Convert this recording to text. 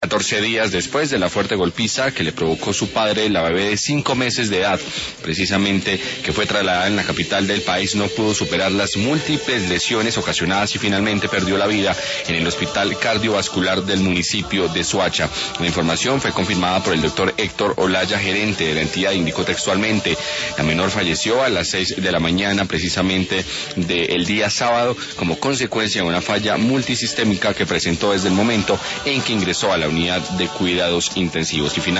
14 días después de la fuerte golpiza que le provocó su padre, la bebé de 5 meses de edad, precisamente, que fue trasladada en la capital del país, no pudo superar las múltiples lesiones ocasionadas y finalmente perdió la vida en el hospital cardiovascular del municipio de Soacha. La información fue confirmada por el doctor Héctor Olaya, gerente de la entidad. Indicó textualmente: la menor falleció a las 6 de la mañana, precisamente del día sábado, como consecuencia de una falla multisistémica que presentó desde el momento en que ingresó a la unidad de cuidados intensivos. Y